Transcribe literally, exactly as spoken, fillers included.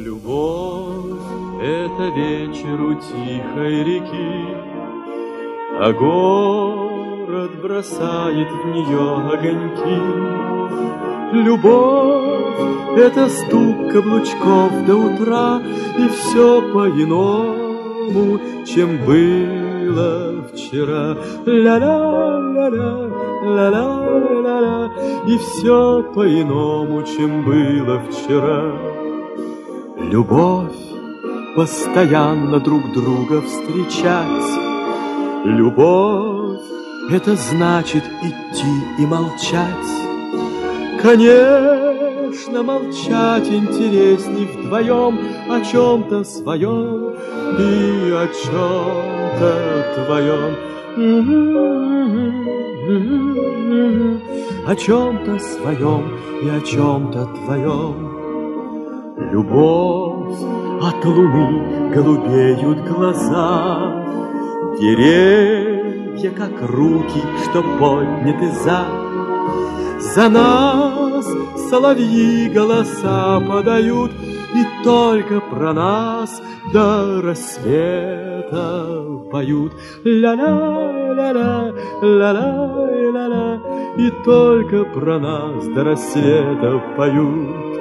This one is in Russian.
Любовь — это вечер у тихой реки, а город бросает в нее огоньки. Любовь — это стук каблучков до утра, и все по-иному, чем было вчера. Ля-ля-ля-ля, ля-ля-ля-ля, и все по-иному, чем было вчера. Любовь — постоянно друг друга встречать. Любовь — это значит идти и молчать. Конечно, молчать интересней вдвоем о чем-то своем и о чем-то твоем. О чем-то своем и о чем-то твоем. Любовь, от луны голубеют глаза, деревья, как руки, что подняты за. За нас соловьи голоса подают, и только про нас до рассвета поют. Ля-ля-ля-ля, ля-ля-ля-ля, и только про нас до рассвета поют.